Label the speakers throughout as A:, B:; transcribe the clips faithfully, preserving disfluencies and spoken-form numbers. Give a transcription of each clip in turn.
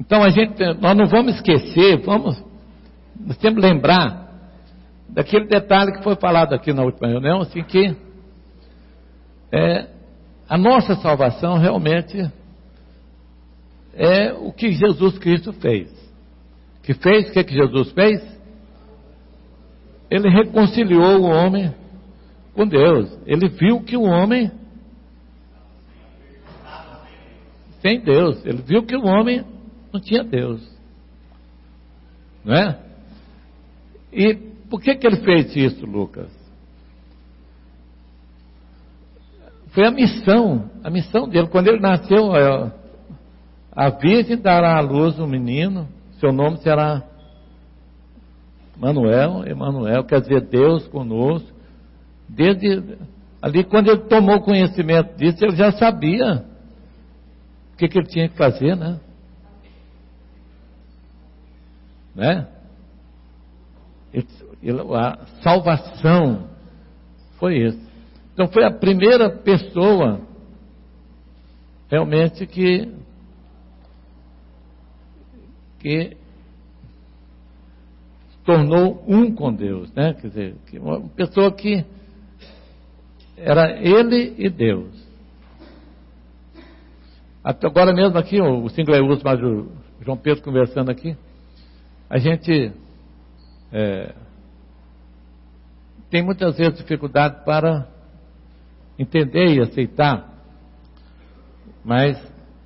A: Então a gente, nós não vamos esquecer, vamos sempre lembrar daquele detalhe que foi falado aqui na última reunião, assim que é, a nossa salvação realmente é o que Jesus Cristo fez. Que fez? O que, que Jesus fez? Ele reconciliou o homem com Deus. Ele viu que o homem sem Deus, ele viu que o homem não tinha Deus, não é? E por que que ele fez isso, Lucas? Foi a missão, a missão dele. Quando ele nasceu, a virgem dará à luz um menino, seu nome será Manuel, Emanuel, quer dizer Deus conosco. Desde ali, quando ele tomou conhecimento disso, ele já sabia o que, que ele tinha que fazer, né? Né? Ele, ele, a salvação foi isso. Então foi a primeira pessoa realmente que que se tornou um com Deus, né? Quer dizer, que uma pessoa que era ele e Deus. Até agora mesmo aqui, o Single uso, mas o João Pedro conversando aqui, a gente é, tem muitas vezes dificuldade para entender e aceitar, mas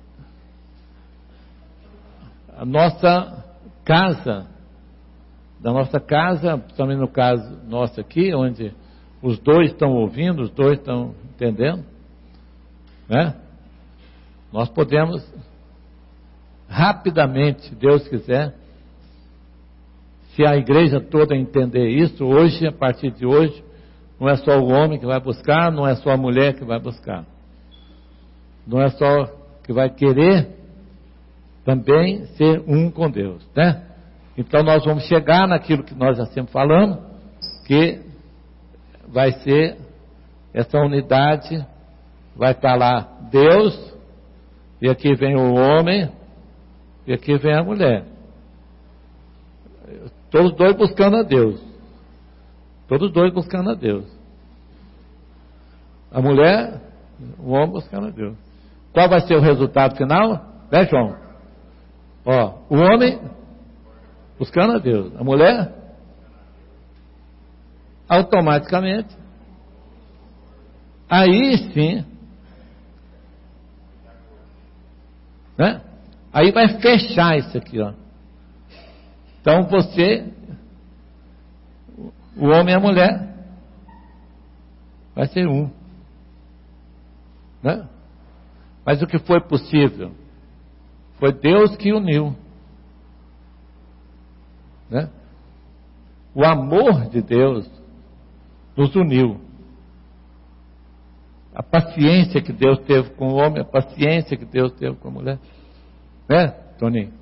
A: a nossa casa, da nossa casa, também no caso nosso aqui, onde os dois estão ouvindo, os dois estão entendendo, né? Nós podemos rapidamente, se Deus quiser, se a igreja toda entender isso, hoje, a partir de hoje, não é só o homem que vai buscar, não é só a mulher que vai buscar, não é só que vai querer também ser um com Deus, né? Então nós vamos chegar naquilo que nós já sempre falamos, que vai ser essa unidade, vai estar lá Deus, e aqui vem o homem, e aqui vem a mulher. Todos dois buscando a Deus. Todos dois buscando a Deus. A mulher, o homem buscando a Deus. Qual vai ser o resultado final? Né, João? Ó, o homem buscando a Deus. A mulher, automaticamente, aí sim, né? Aí vai fechar isso aqui, ó. Então você, o homem e a mulher, vai ser um, né? Mas o que foi possível? Foi Deus que uniu, né? O amor de Deus nos uniu. A paciência que Deus teve com o homem, a paciência que Deus teve com a mulher, né, Toninho?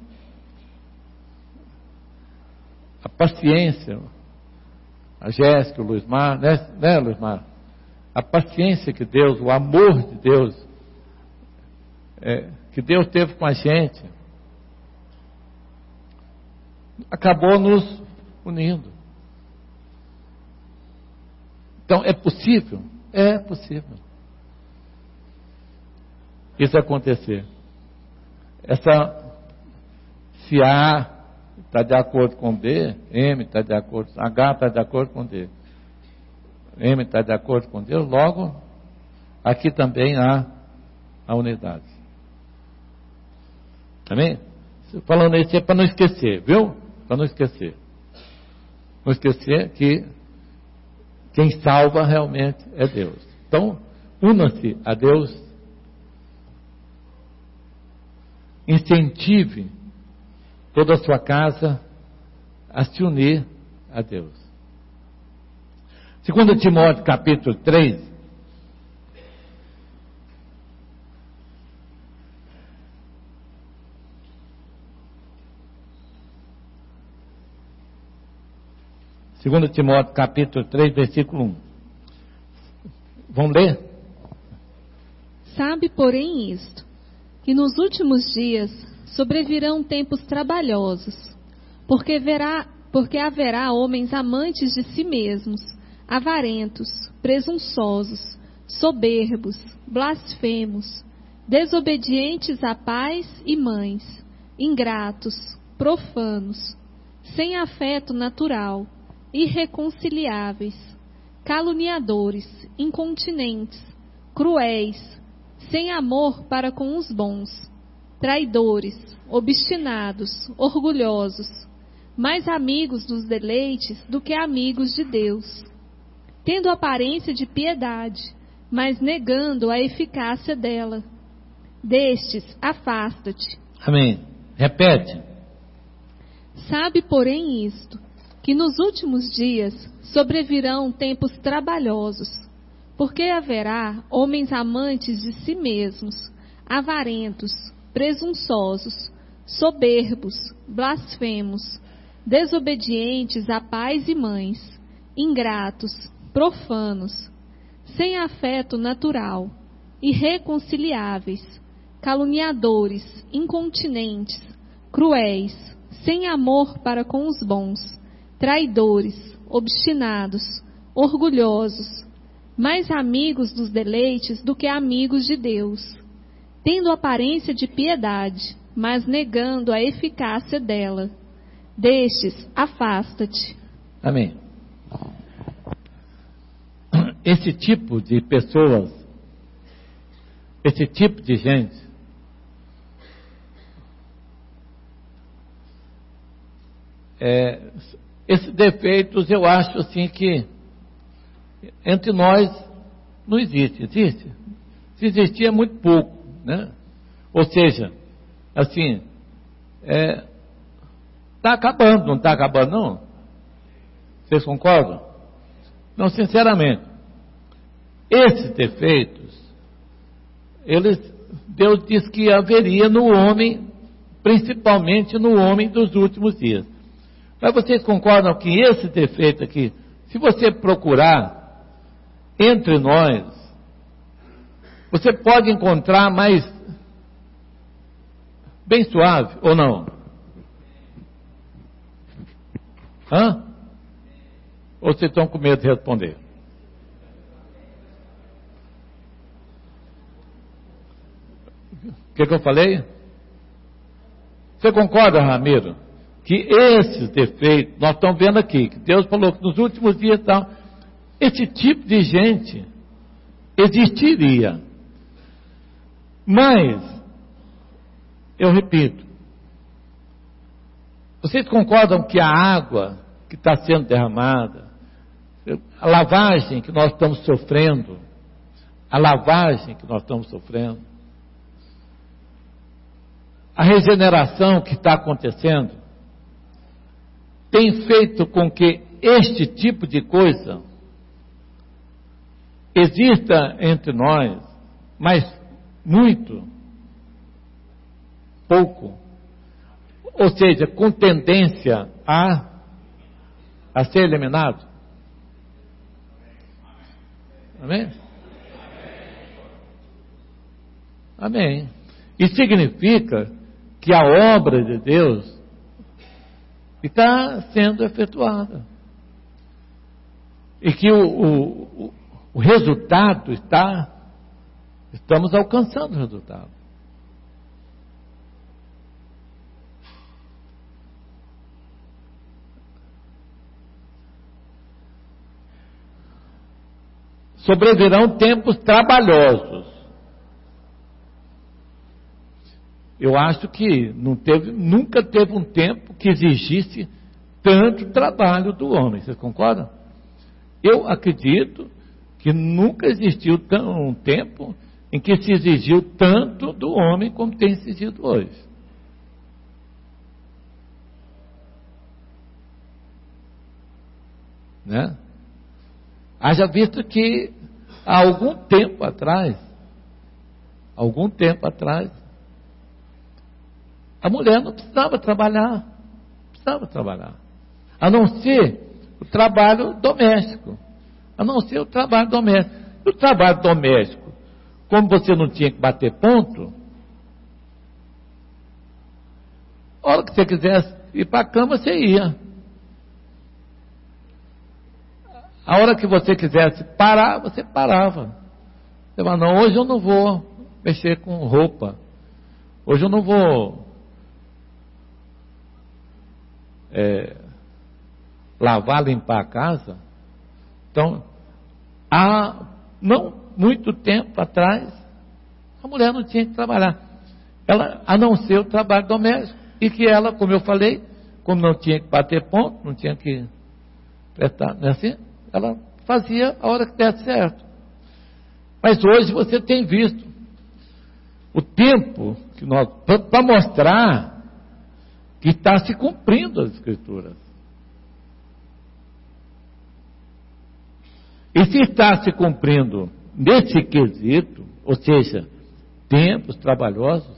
A: A paciência, a Jéssica, o Luiz Mar, né, né, Luiz Mar? A paciência que Deus, o amor de Deus, é, que Deus teve com a gente, acabou nos unindo. Então, é possível? É possível isso acontecer. Essa, se A está de acordo com B, M está de acordo, H está de acordo com D, M está de acordo com Deus, logo, aqui também há a unidade. Amém? Falando isso é para não esquecer, viu? Para não esquecer. Não esquecer que quem salva realmente é Deus. Então, una-se a Deus. Incentive toda a sua casa a se unir a Deus. Segundo Timóteo capítulo três, Segundo Timóteo capítulo três, versículo um. Vamos ler?
B: Sabe, porém, isto, que nos últimos dias sobrevirão tempos trabalhosos, porque, verá, porque haverá homens amantes de si mesmos, avarentos, presunçosos, soberbos, blasfemos, desobedientes a pais e mães, ingratos, profanos, sem afeto natural, irreconciliáveis, caluniadores, incontinentes, cruéis, sem amor para com os bons, traidores, obstinados, orgulhosos, mais amigos dos deleites do que amigos de Deus, tendo aparência de piedade, mas negando a eficácia dela. Destes, afasta-te.
A: Amém. Repete.
B: Sabe, porém, isto, que nos últimos dias sobrevirão tempos trabalhosos, porque haverá homens amantes de si mesmos, avarentos, presunçosos, soberbos, blasfemos, desobedientes a pais e mães, ingratos, profanos, sem afeto natural, irreconciliáveis, caluniadores, incontinentes, cruéis, sem amor para com os bons, traidores, obstinados, orgulhosos, mais amigos dos deleites do que amigos de Deus, tendo aparência de piedade, mas negando a eficácia dela. Destes, afasta-te.
A: Amém. Esse tipo de pessoas, esse tipo de gente, é, esses defeitos eu acho assim que entre nós não existe, existe. Se existir é muito pouco, né? Ou seja, assim, é, está acabando, não está acabando não? Vocês concordam? Não, sinceramente, esses defeitos, eles, Deus disse que haveria no homem, principalmente no homem dos últimos dias. Mas vocês concordam que esse defeito aqui, se você procurar entre nós, você pode encontrar mais bem suave ou não? Hã? Ou vocês estão com medo de responder? O que, que eu falei? Você concorda, Ramiro? Que esses defeitos, nós estamos vendo aqui, que Deus falou que nos últimos dias tal, esse tipo de gente existiria. Mas, eu repito, vocês concordam que a água que está sendo derramada, a lavagem que nós estamos sofrendo, a lavagem que nós estamos sofrendo, a regeneração que está acontecendo, tem feito com que este tipo de coisa exista entre nós, mas muito pouco, ou seja, com tendência a, a ser eliminado. Amém? Amém. Isso significa que a obra de Deus está sendo efetuada. E que o, o, o resultado está, estamos alcançando o resultado. Sobrevirão tempos trabalhosos. Eu acho que não teve, nunca teve um tempo que exigisse tanto trabalho do homem. Vocês concordam? Eu acredito que nunca existiu um tempo em que se exigiu tanto do homem como tem exigido hoje. Né? Haja visto que há algum tempo atrás, algum tempo atrás, a mulher não precisava trabalhar, não precisava trabalhar, a não ser o trabalho doméstico, a não ser o trabalho doméstico. E o trabalho doméstico, como você não tinha que bater ponto, A hora que você quisesse ir para a cama, você ia. A hora que você quisesse parar, você parava. Você fala, não, hoje eu não vou mexer com roupa. Hoje eu não vou é, lavar, limpar a casa. Então, há não muito tempo atrás, a mulher não tinha que trabalhar. Ela, a não ser o trabalho doméstico. E que ela, como eu falei, como não tinha que bater ponto, não tinha que prestar, não é assim? Ela fazia a hora que desse certo. Mas hoje você tem visto o tempo que nós, para mostrar que está se cumprindo as Escrituras. E se está se cumprindo nesse quesito, ou seja, tempos trabalhosos,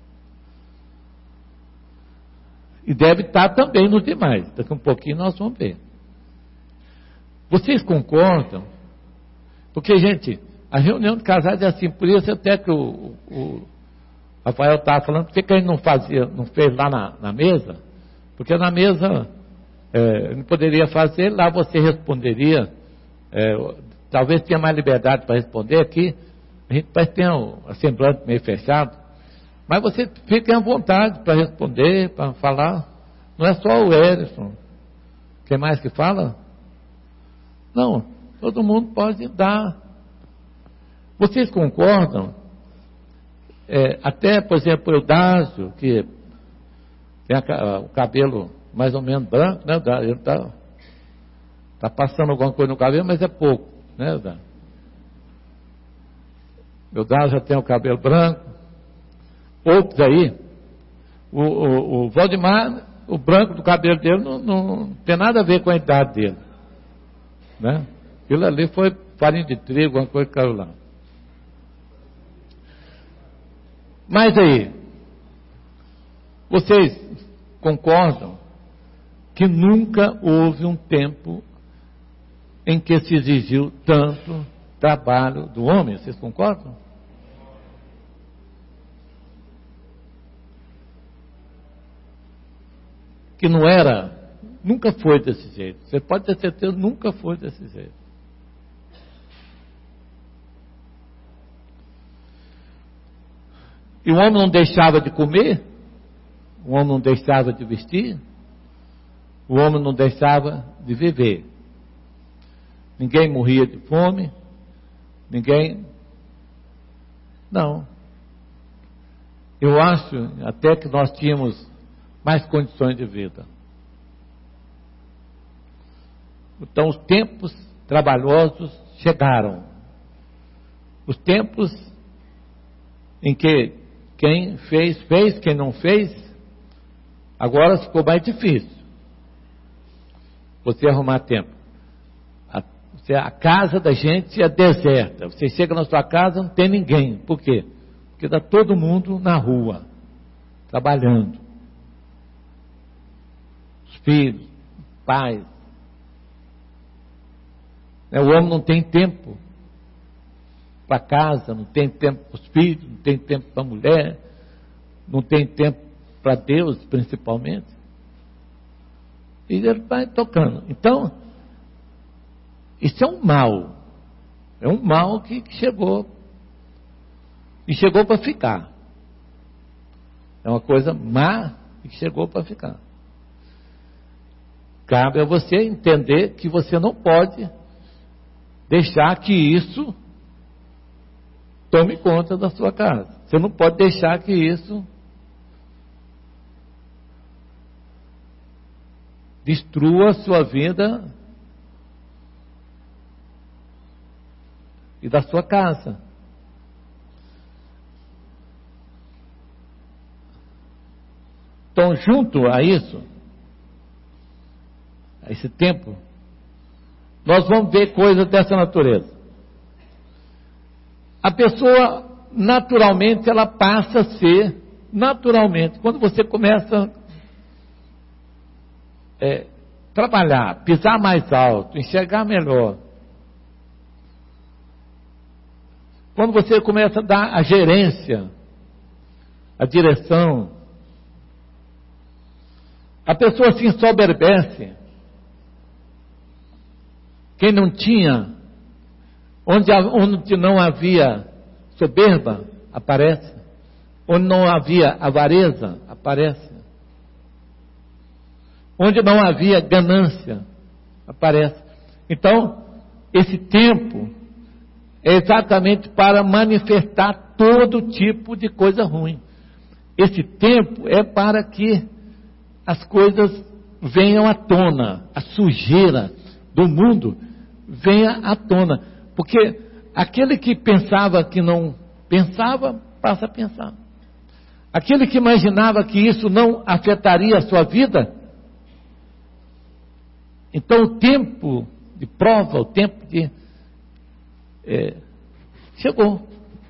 A: e deve estar também nos demais. Daqui a um pouquinho nós vamos ver. Vocês concordam? Porque, gente, a reunião de casais é assim, por isso até que o, o Rafael estava falando, por que a gente não fazia, não fez lá na, na mesa? Porque na mesa é, não poderia fazer, lá você responderia, é, talvez tenha mais liberdade para responder. Aqui a gente parece que tem um semblante meio fechado, mas você fica à vontade para responder, para falar. Não é só o Erison. Quem mais que fala? Não, todo mundo pode dar. Vocês concordam? É, até, por exemplo, o Dásio, que tem a, o cabelo mais ou menos branco, né? Ele está tá passando alguma coisa no cabelo, mas é pouco, né, Dásio? O Dásio já tem o cabelo branco. Outros aí, o, o, o Valdemar, o branco do cabelo dele não, não tem nada a ver com a idade dele. Né? Aquilo ali foi farinha de trigo, uma coisa que caiu lá. Mas aí, vocês concordam que nunca houve um tempo em que se exigiu tanto trabalho do homem? Vocês concordam? Que não era, nunca foi desse jeito. Você pode ter certeza, nunca foi desse jeito. E o homem não deixava de comer, o homem não deixava de vestir, o homem não deixava de viver. Ninguém morria de fome, ninguém... Não. Eu acho até que nós tínhamos mais condições de vida. Então os tempos trabalhosos chegaram. Os tempos em que quem fez, fez, quem não fez, agora ficou mais difícil você arrumar tempo. A, você, a casa da gente é deserta. Você chega na sua casa, não tem ninguém. Por quê? Porque está todo mundo na rua, trabalhando. Os filhos, pais. O homem não tem tempo para casa, não tem tempo para os filhos, não tem tempo para a mulher, não tem tempo para Deus, principalmente. E ele vai tocando. Então, isso é um mal. É um mal que, que chegou. E chegou para ficar. É uma coisa má que chegou para ficar. Cabe a você entender que você não pode deixar que isso tome conta da sua casa. Você não pode deixar que isso destrua a sua vida e da sua casa. Então, junto a isso, a esse tempo, nós vamos ver coisas dessa natureza. A pessoa, naturalmente, ela passa a ser, naturalmente, quando você começa a é, trabalhar, pisar mais alto, enxergar melhor, quando você começa a dar a gerência, a direção, A pessoa se ensoberbece. Quem não tinha, onde, onde não havia soberba, aparece. Onde não havia avareza, aparece. Onde não havia ganância, aparece. Então, esse tempo é exatamente para manifestar todo tipo de coisa ruim. Esse tempo é para que as coisas venham à tona, a sujeira do mundo venha à tona. Porque aquele que pensava que não pensava, passa a pensar. Aquele que imaginava que isso não afetaria a sua vida, então o tempo de prova, o tempo de... É, chegou.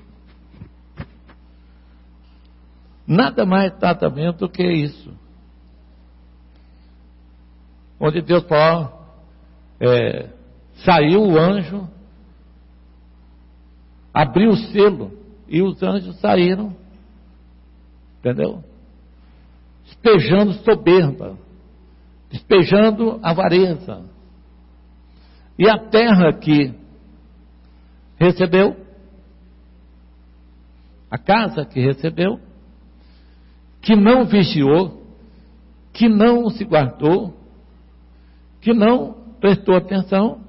A: Nada mais tratamento do que isso. Onde Deus falou, é, saiu o anjo, abriu o selo, e os anjos saíram, entendeu? Despejando soberba, despejando avareza. E a terra que recebeu, a casa que recebeu, que não vigiou, que não se guardou, que não prestou atenção,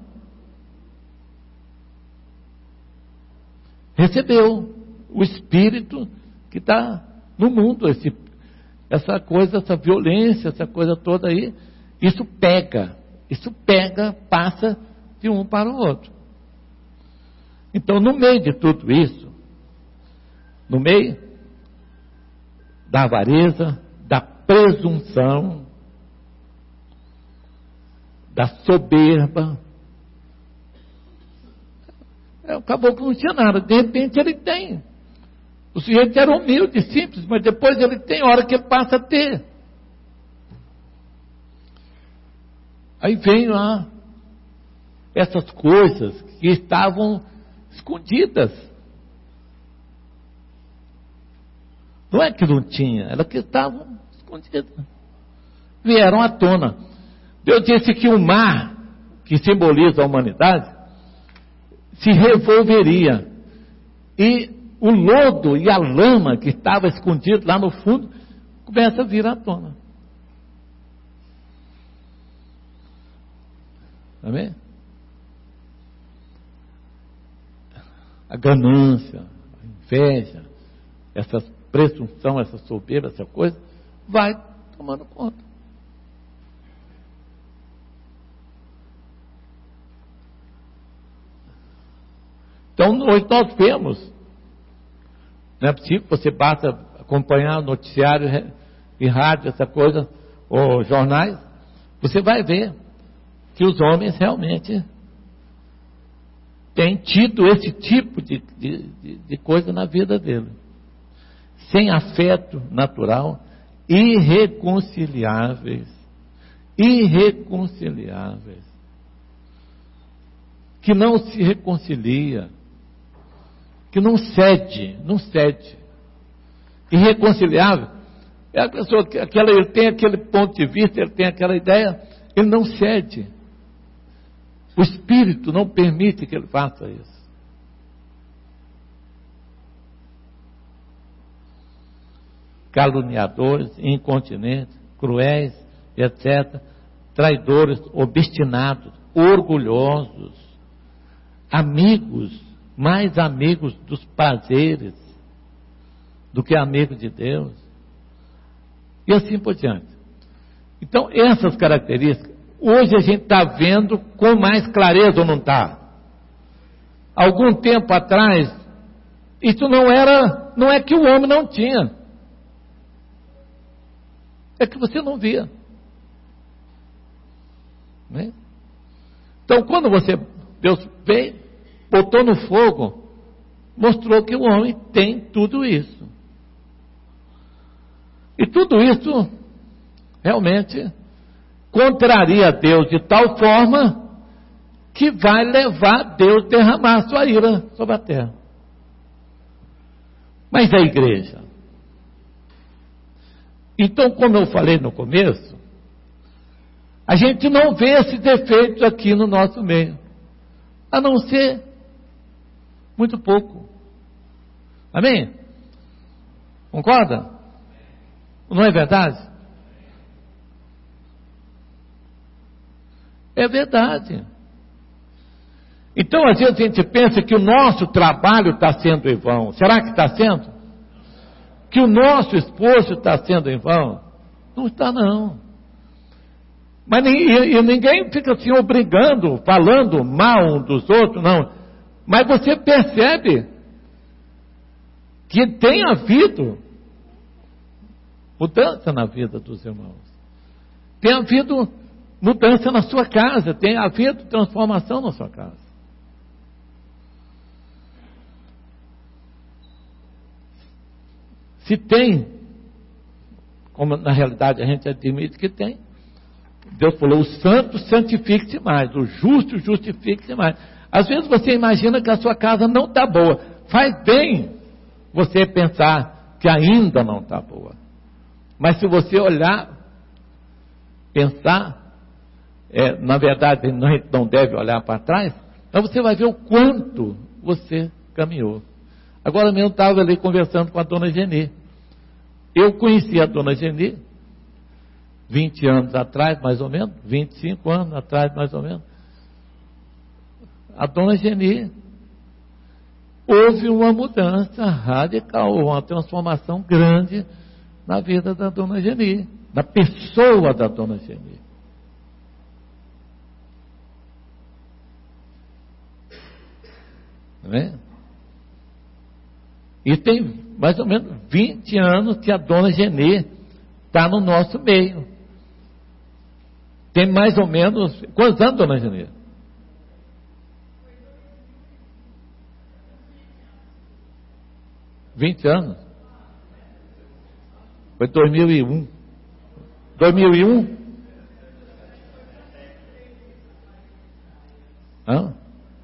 A: recebeu o espírito que está no mundo, esse, essa coisa, essa violência, essa coisa toda aí, isso pega, isso pega, passa de um para o outro. Então, no meio de tudo isso, no meio da avareza, da presunção, da soberba, é, o caboclo não tinha nada, de repente ele tem. O sujeito era humilde, simples, mas depois ele tem hora que ele passa a ter. Aí vem lá essas coisas que estavam escondidas. Não é que não tinha, era que estavam escondidas. Vieram à tona. Deus disse que o mar, que simboliza a humanidade, se revolveria. E o lodo e a lama que estava escondido lá no fundo, começa a vir à tona. Amém? A ganância, a inveja, essa presunção, essa soberba, essa coisa, vai tomando conta. Então, hoje nós vemos, não é possível, você basta acompanhar o noticiário e rádio, essa coisa, ou jornais, você vai ver que os homens realmente têm tido esse tipo de, de, de, de coisa na vida deles. Sem afeto natural, irreconciliáveis. Irreconciliáveis. Que não se reconcilia. Que não cede, não cede. Irreconciliável é a pessoa que aquela, ele tem aquele ponto de vista, ele tem aquela ideia, ele não cede. O Espírito não permite que ele faça isso. Caluniadores, incontinentes, cruéis, etcétera. Traidores, obstinados, orgulhosos, amigos, mais amigos dos prazeres do que amigos de Deus. E assim por diante. Então, essas características, hoje a gente está vendo com mais clareza ou não está? Algum tempo atrás, isso não era, não é que o homem não tinha. É que você não via. Né? Então, quando você, Deus veio, botou no fogo, mostrou que o homem tem tudo isso. E tudo isso, realmente, contraria a Deus de tal forma que vai levar Deus a derramar a sua ira sobre a terra. Mas a igreja. Então, como eu falei no começo, A gente não vê esses defeitos aqui no nosso meio, a não ser muito pouco. Amém? Concorda? Não é verdade? É verdade. Então, às vezes a gente pensa que o nosso trabalho está sendo em vão. Será que está sendo? Que o nosso esforço está sendo em vão? Não está, não. Mas e, e ninguém fica assim obrigando, falando mal um dos outros, não. Mas você percebe que tem havido mudança na vida dos irmãos. Tem havido mudança na sua casa, tem havido transformação na sua casa. Se tem, como na realidade a gente admite que tem, Deus falou, o santo santifique-se mais, o justo justifique-se mais. Às vezes você imagina que a sua casa não está boa. Faz bem você pensar que ainda não está boa. Mas se você olhar, pensar, é, na verdade a gente não deve olhar para trás, então você vai ver o quanto você caminhou. Agora mesmo estava ali conversando com a dona Geni. Eu conheci a dona Geni vinte anos atrás, mais ou menos, vinte e cinco anos atrás, mais ou menos. A dona Geni, houve uma mudança radical, uma transformação grande na vida da dona Geni, na pessoa da dona Geni. Não é? E tem mais ou menos vinte anos que a dona Geni está no nosso meio. Tem mais ou menos... Quantos anos, dona Geni? vinte anos? Foi dois mil e um. dois mil e um? Hã?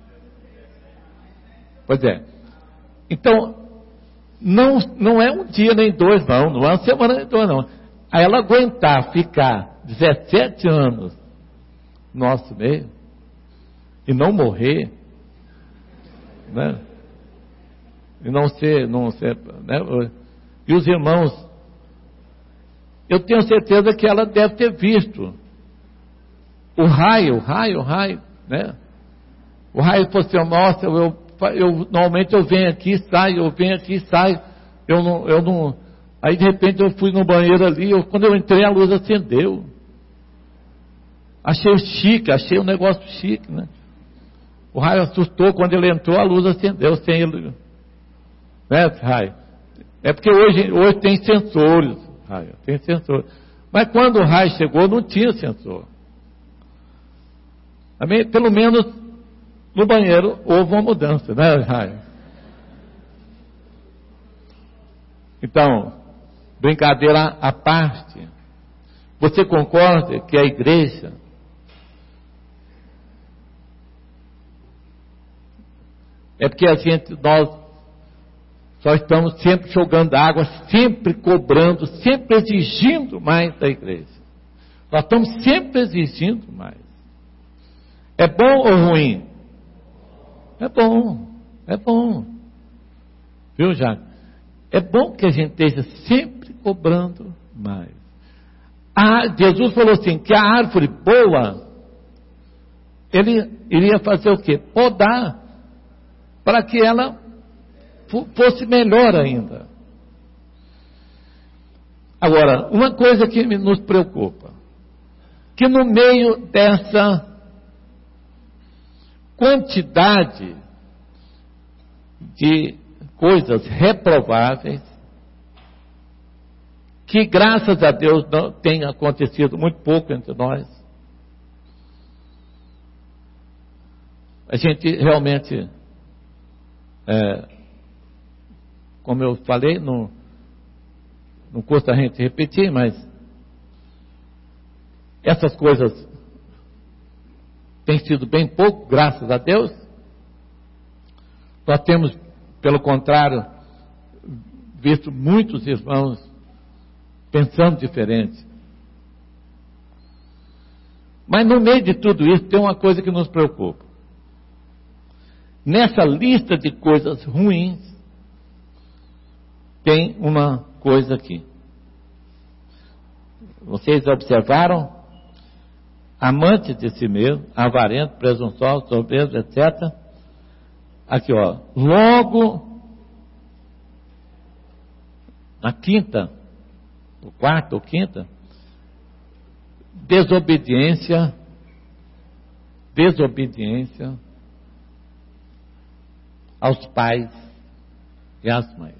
A: Pois é. Então, não, não é um dia nem dois, não. Não é uma semana nem dois, não. A ela aguentar ficar dezessete anos no nosso meio e não morrer, né? E não ser, não ser, né? E os irmãos, eu tenho certeza que ela deve ter visto o raio, o raio, o raio, né? O raio falou assim, nossa, eu, eu, normalmente eu venho aqui, saio, eu venho aqui, saio, eu não, eu não, aí de repente eu fui no banheiro ali, eu, quando eu entrei a luz acendeu. Achei chique, achei um negócio chique, né? O raio assustou, quando ele entrou a luz acendeu, sem ele, né, raio? É porque hoje, hoje tem sensores, raio, tem sensor. Mas quando o raio chegou, não tinha sensor. Também, pelo menos no banheiro houve uma mudança, né, raio? Então, brincadeira à parte, você concorda que a igreja é porque a gente, nós só estamos sempre jogando água, sempre cobrando, sempre exigindo mais da igreja. Nós estamos sempre exigindo mais. É bom ou ruim? É bom, é bom. Viu, Jaco? É bom que a gente esteja sempre cobrando mais. Ah, Jesus falou assim, que a árvore boa, ele iria fazer o quê? Podar, para que ela fosse melhor ainda. Agora, uma coisa que nos preocupa, que no meio dessa quantidade de coisas reprováveis, que graças a Deus não tem acontecido muito pouco entre nós, a gente realmente, é, como eu falei, não, não custa a gente repetir, mas essas coisas têm sido bem pouco, graças a Deus. Nós temos, pelo contrário, visto muitos irmãos pensando diferente. Mas no meio de tudo isso tem uma coisa que nos preocupa. Nessa lista de coisas ruins, tem uma coisa aqui. Vocês observaram? Amante de si mesmo, avarento, presunçoso, soberbo, etcétera. Aqui, ó. Logo, na quinta, ou quarta ou quinta, desobediência, desobediência aos pais e às mães.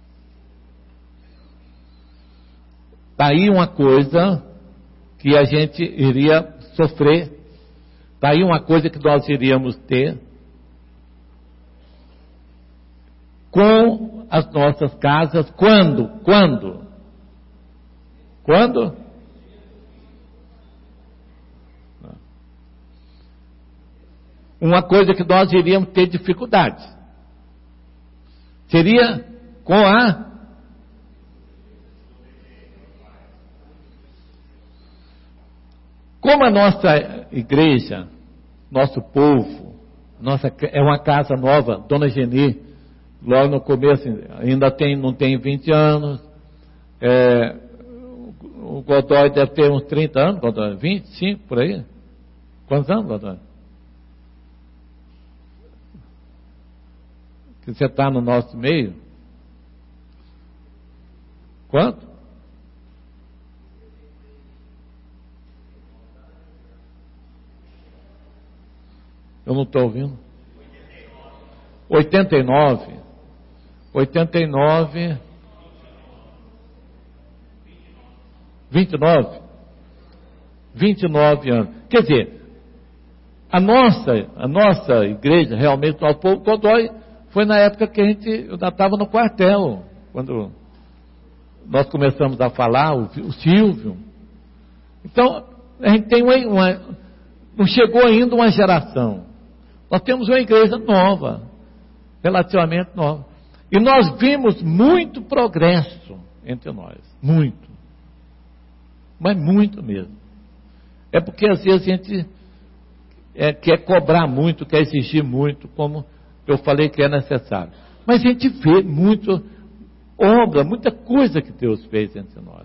A: Está aí uma coisa que a gente iria sofrer, está aí uma coisa que nós iríamos ter com as nossas casas. Quando? Quando? Quando? Uma coisa que nós iríamos ter dificuldade seria com a como a nossa igreja, nosso povo, nossa, é uma casa nova. Dona Geni, logo no começo, ainda tem, não tem vinte anos, é, o Godoy deve ter uns trinta anos, Godoy, vinte e cinco, por aí. Quantos anos, Godoy? Que você está no nosso meio? Quanto? Eu não estou ouvindo. oitenta e nove. oitenta e nove. vinte e nove. vinte e nove anos. Quer dizer, a nossa, a nossa igreja, realmente, o nosso povo Godoy, foi na época que a gente, eu ainda estava no quartel, quando nós começamos a falar, o, o Silvio. Então, a gente tem uma, uma, não chegou ainda uma geração. Nós temos uma igreja nova, relativamente nova. E nós vimos muito progresso entre nós, muito. Mas muito mesmo. É porque às vezes a gente é, quer cobrar muito, quer exigir muito, como eu falei que é necessário. Mas a gente vê muito obra, muita coisa que Deus fez entre nós.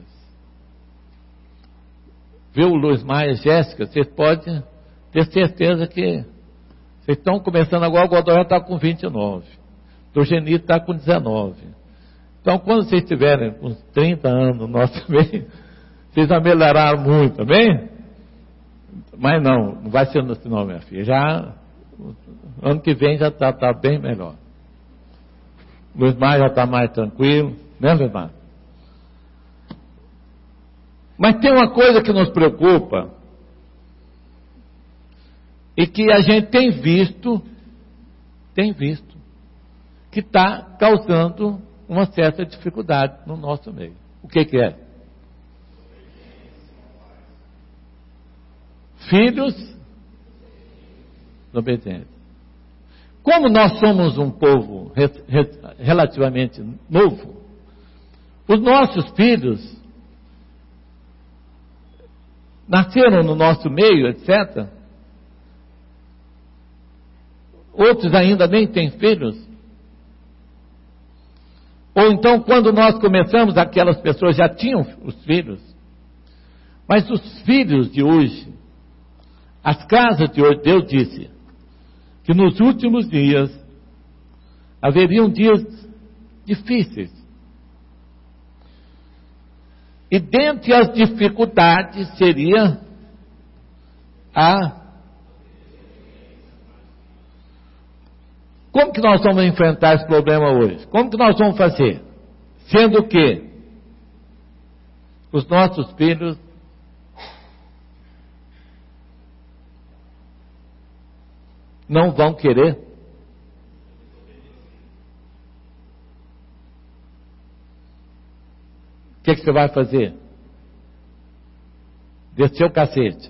A: Vê o Luiz Maia e Jéssica, vocês podem ter certeza que vocês estão começando agora, o Godoy está com vinte e nove. O Geni está com dezenove. Então, quando vocês tiverem uns trinta anos no nosso meio, vocês já melhoraram muito, amém? Mas não, não vai ser assim não, minha filha. Já, ano que vem já está tá bem melhor. O Luiz Maia já está mais tranquilo, né, Luiz Maia? Mas tem uma coisa que nos preocupa, e que a gente tem visto, tem visto, que está causando uma certa dificuldade no nosso meio. O que que é? Filhos obedientes. Como nós somos um povo re, re, relativamente novo, os nossos filhos nasceram no nosso meio, etcétera. Outros ainda nem têm filhos. Ou então, quando nós começamos, aquelas pessoas já tinham os filhos. Mas os filhos de hoje, as casas de hoje, Deus disse que nos últimos dias haveriam dias difíceis. E dentre as dificuldades seria a... Como que nós vamos enfrentar esse problema hoje? Como que nós vamos fazer? Sendo que os nossos filhos não vão querer. O que, que você vai fazer? Descer o cacete.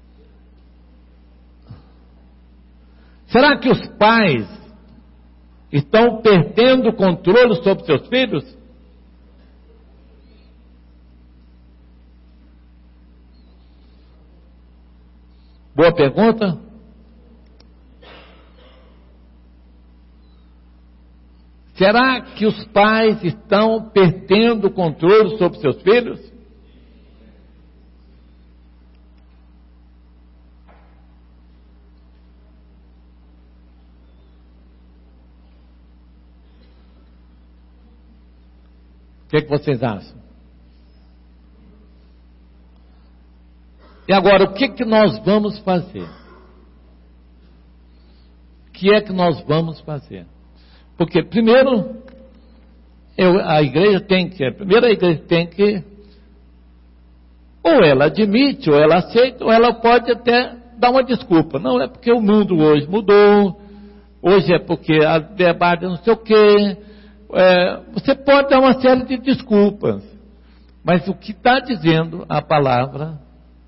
A: Será que os pais estão perdendo o controle sobre seus filhos? Boa pergunta. Será que os pais estão perdendo o controle sobre seus filhos? O que é que vocês acham? E agora, o que é que nós vamos fazer? O que é que nós vamos fazer? Porque, primeiro, eu, a igreja tem que, primeiro a igreja tem que, ou ela admite, ou ela aceita, ou ela pode até dar uma desculpa. Não, é porque o mundo hoje mudou, hoje é porque a debate não sei o quê. É, você pode dar uma série de desculpas, mas o que está dizendo a palavra,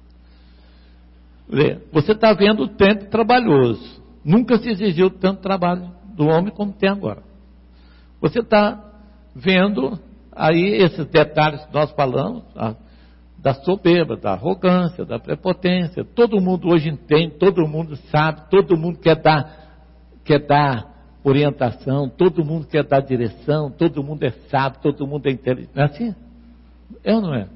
A: você está vendo o tempo trabalhoso, nunca se exigiu tanto trabalho do homem como tem agora. Você está vendo aí esses detalhes que nós falamos, a, da soberba, da arrogância, da prepotência. Todo mundo hoje entende, todo mundo sabe, todo mundo quer dar, quer dar orientação, todo mundo quer dar direção, todo mundo é sábio, todo mundo é inteligente. Não é assim? É ou não é?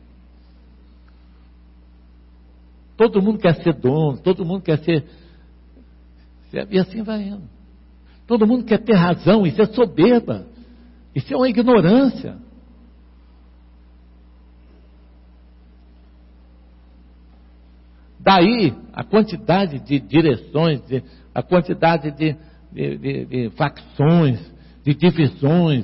A: Todo mundo quer ser dono, todo mundo quer ser... E assim vai indo. Todo mundo quer ter razão, isso é soberba, isso é uma ignorância. Daí a quantidade de direções, de, a quantidade de, de, de, de facções, de divisões.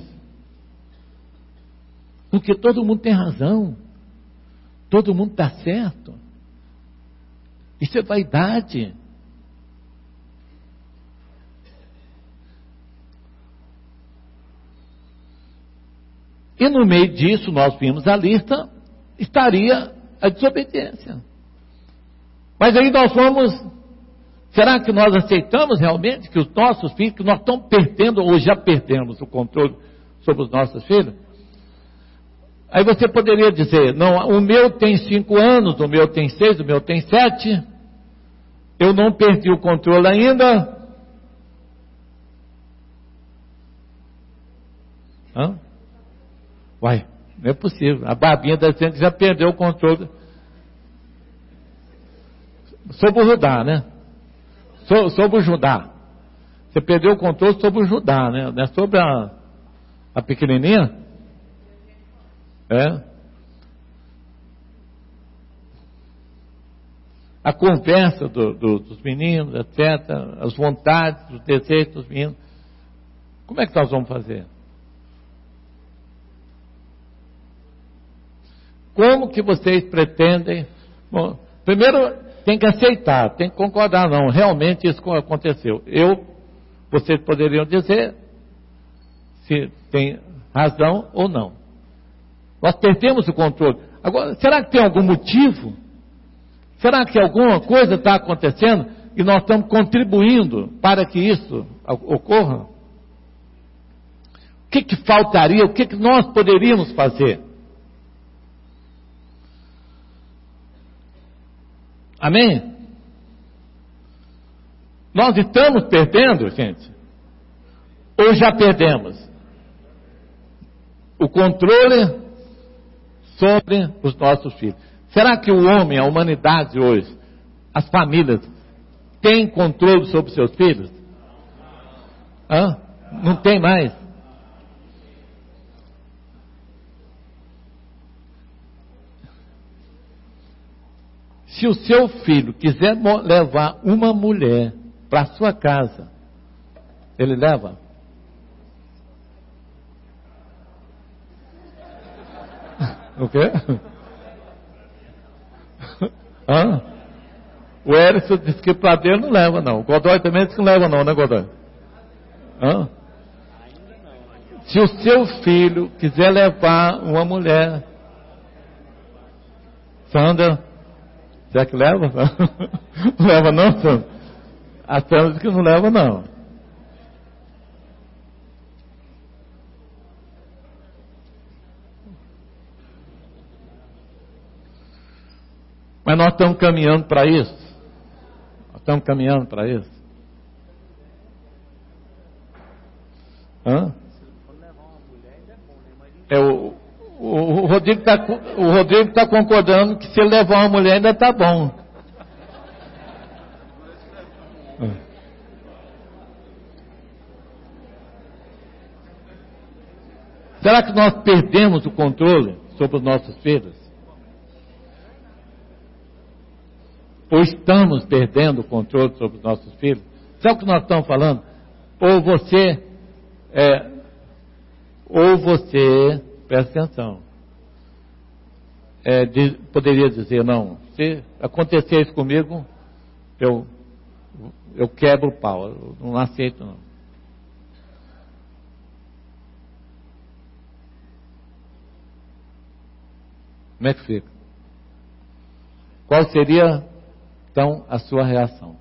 A: Porque todo mundo tem razão, todo mundo está certo. Isso é vaidade. E no meio disso, nós vimos a lista, estaria a desobediência. Mas aí nós vamos, será que nós aceitamos realmente que os nossos filhos, que nós estamos perdendo, ou já perdemos o controle sobre os nossos filhos? Aí você poderia dizer, não, o meu tem cinco anos, o meu tem seis, o meu tem sete, eu não perdi o controle ainda. Hã? Uai, não é possível. A babinha da gente já perdeu o controle sobre o Judá, né? So, sobre o Judá. Você perdeu o controle sobre o Judá, né? Não é sobre a, a pequenininha? É. A conversa do, do, dos meninos, etcétera. As vontades, os desejos dos meninos. Como é que nós vamos fazer? Como que vocês pretendem? Bom, primeiro tem que aceitar, tem que concordar, não, realmente isso aconteceu. Eu, vocês poderiam dizer se tem razão ou não. Nós perdemos o controle. Agora, será que tem algum motivo? Será que alguma coisa está acontecendo e nós estamos contribuindo para que isso ocorra? O que que faltaria? O que que nós poderíamos fazer? Amém? Nós estamos perdendo, gente? Ou já perdemos? O controle sobre os nossos filhos. Será que o homem, a humanidade hoje, as famílias, têm controle sobre seus filhos? Hã? Não tem mais. Se o seu filho quiser levar uma mulher para sua casa, ele leva? O quê? Hã? O Erickson disse que para dele não leva, não. O Godoy também disse que não leva, não, né, Godoy? Hã? Se o seu filho quiser levar uma mulher, Sandra, será que leva? Não leva, não, Sandra? A Sandra disse que não leva, não. Mas nós estamos caminhando para isso. Nós estamos caminhando para isso. Hã? É, o, o, o Rodrigo está o Rodrigo tá concordando que se ele levar uma mulher ainda está bom. Será que nós perdemos o controle sobre os nossos filhos? Ou estamos perdendo o controle sobre os nossos filhos? Sabe o que nós estamos falando? Ou você, é, ou você, presta atenção, é, de, poderia dizer, não, se acontecer isso comigo, eu, eu quebro o pau, eu não aceito não. Como é que fica? Qual seria, então, a sua reação?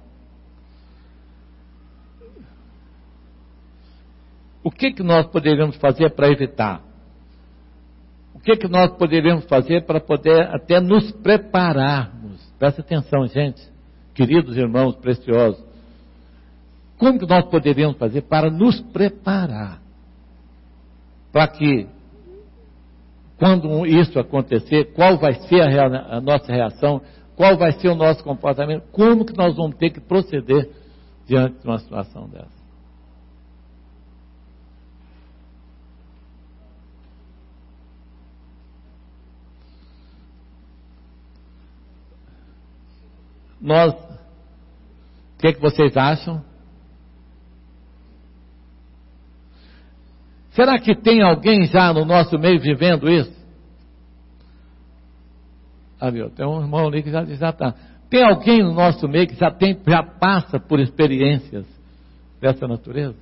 A: O que que nós poderíamos fazer para evitar? O que que nós poderíamos fazer para poder até nos prepararmos? Presta atenção, gente, queridos irmãos preciosos. Como que nós poderíamos fazer para nos preparar? Para que, quando isso acontecer, qual vai ser a, rea- a nossa reação? Qual vai ser o nosso comportamento? Como que nós vamos ter que proceder diante de uma situação dessa? Nós, o que, que vocês acham? Será que tem alguém já no nosso meio vivendo isso? Ah, viu? Tem um irmão ali que já está. Tem alguém no nosso meio que já, tem, já passa por experiências dessa natureza?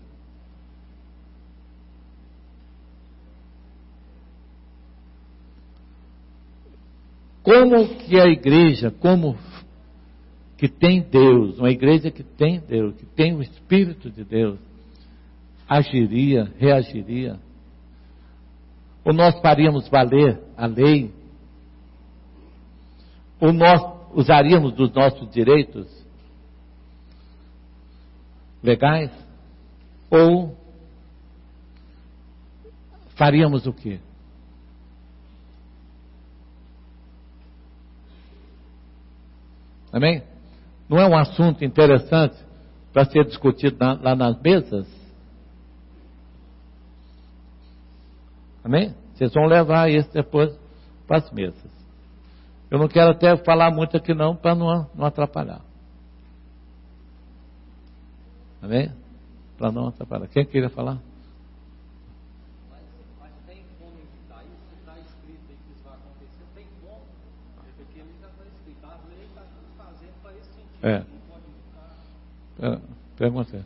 A: Como que a igreja, como que tem Deus, uma igreja que tem Deus, que tem o Espírito de Deus, agiria, reagiria? Ou nós faríamos valer a lei? Ou nós usaríamos dos nossos direitos legais? Ou faríamos o quê? Amém? Não é um assunto interessante para ser discutido na, lá nas mesas? Amém? Vocês vão levar isso depois para as mesas. Eu não quero até falar muito aqui não, para não, não atrapalhar. Amém? Para não atrapalhar. Quem queria falar?
C: Mas, mas tem como evitar isso? Está escrito aí que isso vai acontecer? Tem como? Porque ele já está escrito. A lei está fazendo para esse sentido.
A: É.
C: Não pode evitar.
A: Pergunta.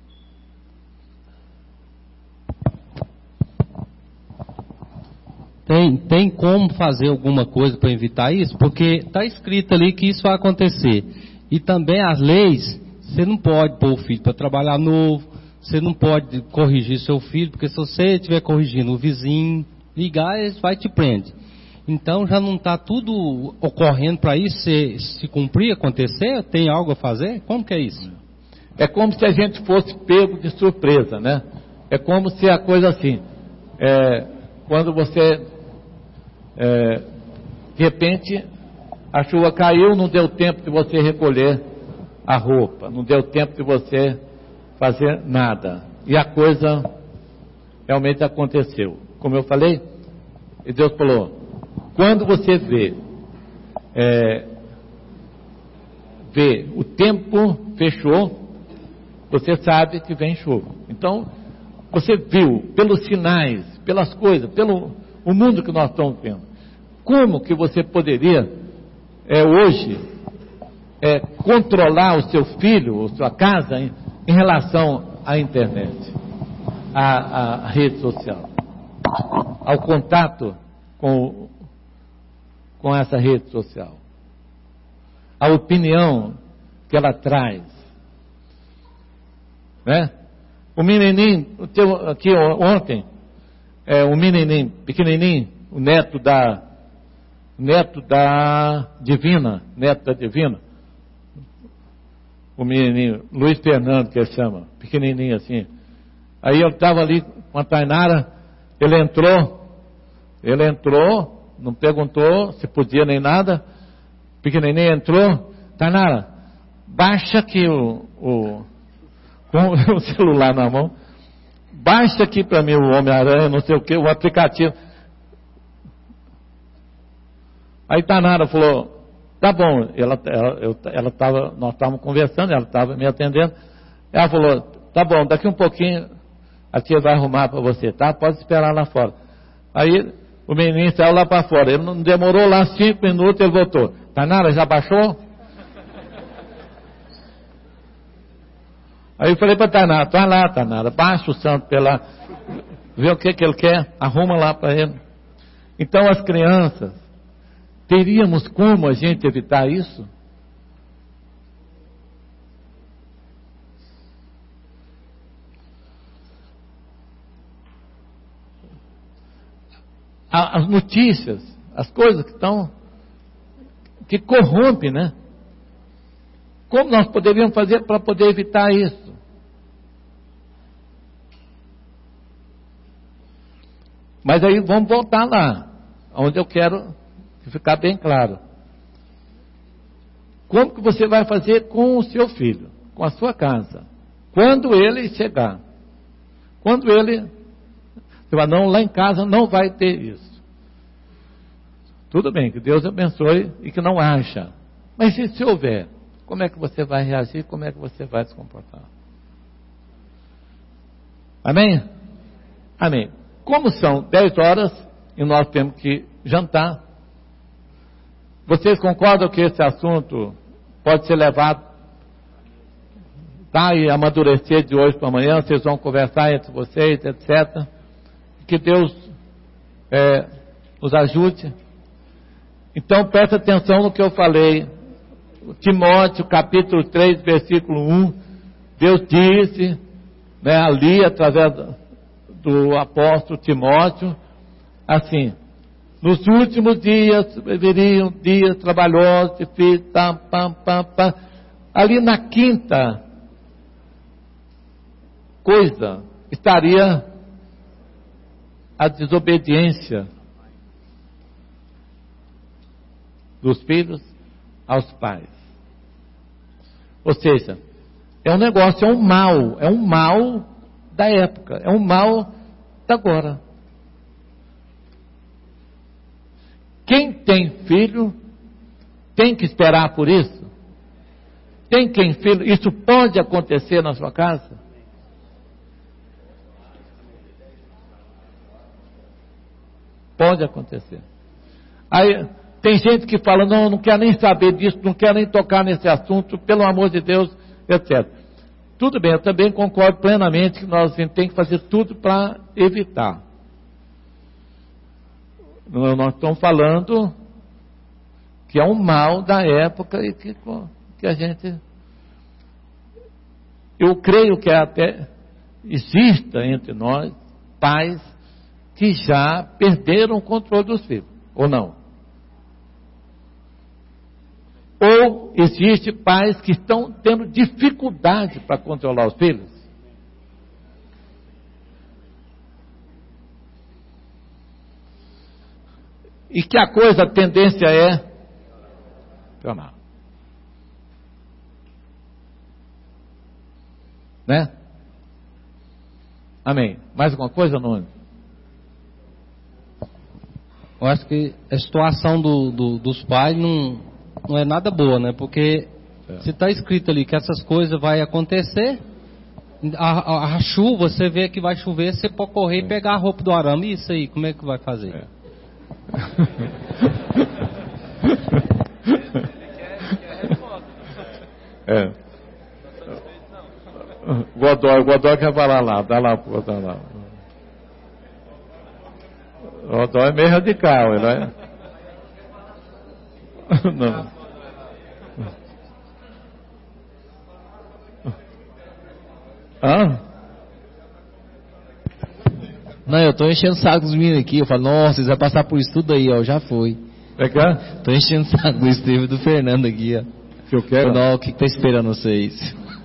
D: Tem, tem como fazer alguma coisa para evitar isso? Porque está escrito ali que isso vai acontecer. E também as leis, você não pode pôr o filho para trabalhar novo, você não pode corrigir seu filho, porque se você estiver corrigindo o vizinho, ligar, eles vai te prender. Então já não está tudo ocorrendo para isso se, se cumprir, acontecer? Tem algo a fazer? Como que é isso?
A: É como se a gente fosse pego de surpresa, né? É como se a coisa assim, é, quando você, é, de repente, a chuva caiu, não deu tempo de você recolher a roupa, não deu tempo de você fazer nada. E a coisa realmente aconteceu. Como eu falei, e Deus falou, quando você vê, é, vê o tempo fechou, você sabe que vem chuva. Então, você viu pelos sinais, pelas coisas, pelo o mundo que nós estamos vendo. Como que você poderia, é, hoje, é, controlar o seu filho, ou sua casa, em, em relação à internet, à, à rede social, ao contato com, com essa rede social, a opinião que ela traz, né? O menininho, o teu, aqui ontem, é, o menininho, pequenininho, o neto da, neto da Divina, neto da Divina, o menininho, Luiz Fernando, que ele chama, pequenininho assim. Aí eu estava ali com a Tainara, ele entrou, ele entrou, não perguntou se podia nem nada, pequenininho entrou, Tainara, baixa aqui o, o, com o celular na mão, baixa aqui para mim o Homem-Aranha, não sei o que, o aplicativo. Aí Tainara falou, tá bom, ela, ela, eu, ela tava, nós estávamos conversando, ela estava me atendendo, ela falou, tá bom, daqui um pouquinho a tia vai arrumar para você, tá? Pode esperar lá fora. Aí o menino saiu lá para fora, ele não demorou lá cinco minutos, ele voltou. Tainara, já baixou? Aí eu falei para Tainara, vai lá Tainara, baixa o santo pela, vê o que que ele quer, arruma lá para ele. Então as crianças, teríamos como a gente evitar isso? As notícias, as coisas que estão, que corrompem, né? Como nós poderíamos fazer para poder evitar isso? Mas aí vamos voltar lá, onde eu quero ficar bem claro. Como que você vai fazer com o seu filho, com a sua casa, quando ele chegar? Quando ele, você vai, não, lá em casa não vai ter isso. Tudo bem, que Deus abençoe e que não haja. Mas e se houver? Como é que você vai reagir? Como é que você vai se comportar? Amém? Amém. Como são dez horas e nós temos que jantar, vocês concordam que esse assunto pode ser levado, tá, e amadurecer de hoje para amanhã, vocês vão conversar entre vocês, etcétera. Que Deus é, nos ajude. Então presta atenção no que eu falei. Timóteo capítulo três, versículo um, Deus disse, né, ali através do apóstolo Timóteo, assim: nos últimos dias viriam dias trabalhosos, difíceis, pam, pam, pam, pam. Ali na quinta coisa estaria a desobediência dos filhos aos pais. Ou seja, é um negócio, é um mal, é um mal da época, é um mal da agora. Quem tem filho tem que esperar por isso? Tem quem filho? Isso pode acontecer na sua casa? Pode acontecer. Aí tem gente que fala, não, não quer nem saber disso, não quer nem tocar nesse assunto, pelo amor de Deus, etcétera. Tudo bem, eu também concordo plenamente que nós temos que fazer tudo para evitar. Nós estamos falando que é um mal da época e que, que a gente... Eu creio que até exista entre nós pais que já perderam o controle dos filhos, ou não? Ou existe pais que estão tendo dificuldade para controlar os filhos? E que a coisa, a tendência é piorar. Né? Amém. Mais alguma coisa, Nuno?
D: Eu acho que a situação do, do, dos pais não, não é nada boa, né? Porque é. se está escrito ali que essas coisas vão acontecer, a, a, a chuva, você vê que vai chover, você pode correr é. e pegar a roupa do arame, e isso aí, como é que vai fazer?
A: É. É. Godoy, o Godoy quer falar lá, dá lá pro Godoy lá. O Godoy é meio radical, ele é? Não. Hã?
E: Não, eu tô enchendo o saco dos meninos aqui. Eu falo, nossa, vocês vão passar por isso tudo aí, ó. Já foi.
A: É que é?
E: Tô enchendo o saco do Estevam e do Fernando aqui, ó.
A: Que eu quero?
E: Não, o que, que tá esperando vocês?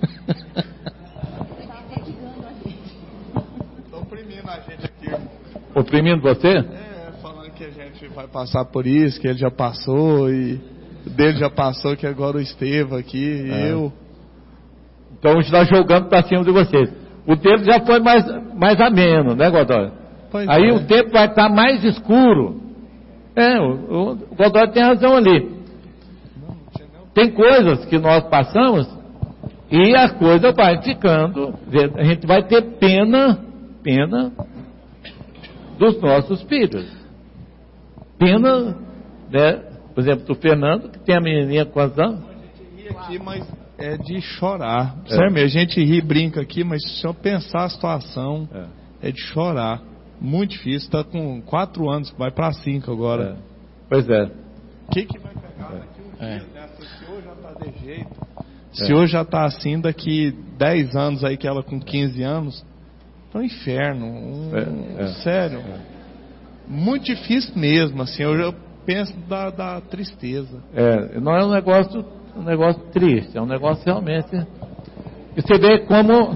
F: Estão oprimindo a gente aqui, irmão.
A: Oprimindo você?
F: É, falando que a gente vai passar por isso, que ele já passou e dele já passou, que agora o Estevam aqui e
A: É.
F: eu.
A: Então a gente está jogando para cima de vocês. O tempo já foi mais, mais ameno, né, Godoy?
F: Pois
A: Aí
F: é.
A: o tempo vai estar mais escuro. É, o, o, o Godoy tem razão ali. Tem coisas que nós passamos e a coisa vai ficando. A gente vai ter pena, pena dos nossos filhos. Pena, né? Por exemplo, do Fernando, que tem a menininha com quantos anos?
F: Ri aqui, mas é de chorar.
A: É.
F: Sério mesmo, a gente ri e brinca aqui, mas se eu pensar a situação,
A: É.
F: é de chorar. Muito difícil, está com quatro anos, vai para cinco agora.
A: É. Pois é.
F: O que, que vai pegar daqui um
E: É.
F: dia, né? Se hoje já está de jeito, se hoje já está assim, daqui dez anos aí, que ela com quinze anos, é um inferno. Um,
A: É, é.
F: Sério. Muito difícil mesmo, assim, eu já penso da, da tristeza.
A: É, não é um negócio, um negócio triste, é um negócio realmente. E você vê como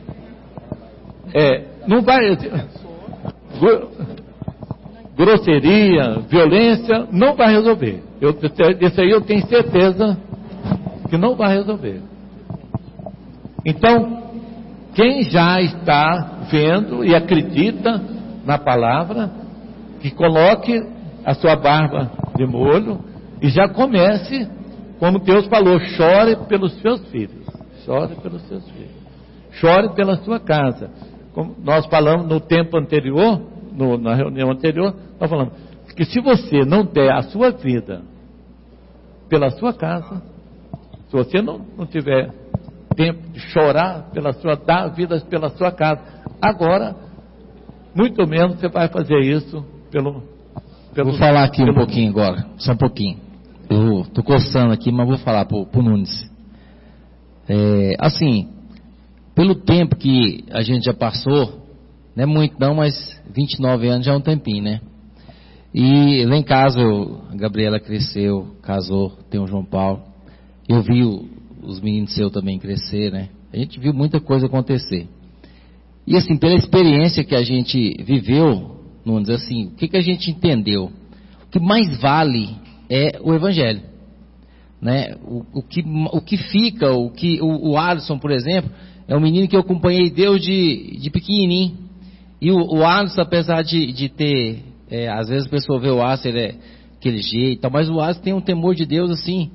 A: é, não vai gro- grosseria, violência, não vai resolver. Eu, desse aí eu tenho certeza que não vai resolver. Então, quem já está vendo e acredita na palavra, que coloque a sua barba de molho e já comece, como Deus falou, chore pelos seus filhos, chore pelos seus filhos, chore pela sua casa. Como nós falamos no tempo anterior, no, na reunião anterior, nós falamos que se você não der a sua vida pela sua casa, se você não, não tiver tempo de chorar pela sua, dar vida pela sua casa, agora, muito menos você vai fazer isso pelo... pelo
E: Vou falar aqui um
A: pelo-
E: pouquinho agora, só um pouquinho. Eu tô coçando aqui, mas vou falar pro, pro Nunes. É, assim, pelo tempo que a gente já passou, não é muito não, mas vinte e nove anos já é um tempinho, né? E lá em casa, eu, a Gabriela cresceu, casou, tem o João Paulo. Eu vi o, os meninos seus também crescer, né? A gente viu muita coisa acontecer. E assim, pela experiência que a gente viveu, Nunes, assim, o que, que a gente entendeu? O que mais vale é o Evangelho, né? O, o, que, o que fica, o que o, o Alisson, por exemplo, é um menino que eu acompanhei Deus de, de pequenininho. E o, o Alisson, apesar de, de ter, é, às vezes a pessoa vê o Alisson, ele é aquele jeito, mas o Alisson tem um temor de Deus assim,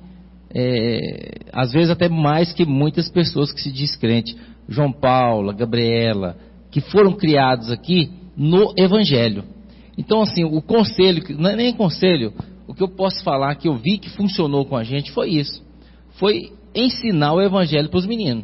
E: é, às vezes até mais que muitas pessoas que se diz crente. João Paulo, Gabriela, que foram criados aqui no Evangelho. Então, assim, o conselho, não é nem conselho, o que eu posso falar que eu vi que funcionou com a gente foi isso. Foi ensinar o Evangelho para os meninos.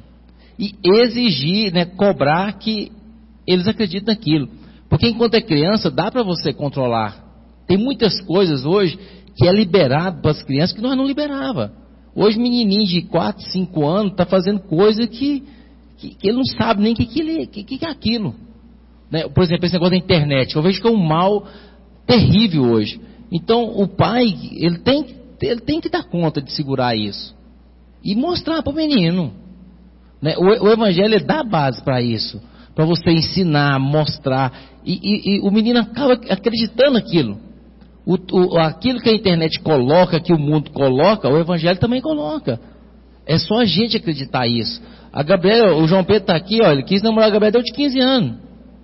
E: E exigir, né, cobrar que eles acreditem naquilo. Porque enquanto é criança, dá para você controlar. Tem muitas coisas hoje que é liberado para as crianças que nós não liberava. Hoje, menininho de quatro, cinco anos está fazendo coisa que, que, que ele não sabe nem o que, que, ele, que, que é aquilo. Né? Por exemplo, esse negócio da internet, eu vejo que é um mal terrível hoje. Então, o pai, ele tem, ele tem que dar conta de segurar isso. E mostrar para o menino. Né? O, o Evangelho dá base para isso. Para você ensinar, mostrar. E, e, e o menino acaba acreditando naquilo. O, o, aquilo que a internet coloca, que o mundo coloca, o Evangelho também coloca. É só a gente acreditar isso. A Gabriela, o João Pedro está aqui, ó, ele quis namorar a Gabriela desde quinze anos.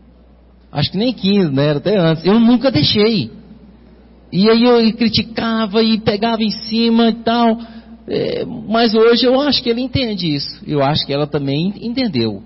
E: Acho que nem quinze, né? Era até antes. Eu nunca deixei. E aí eu criticava e pegava em cima e tal. É, mas hoje eu acho que ele entende isso. Eu acho que ela também entendeu.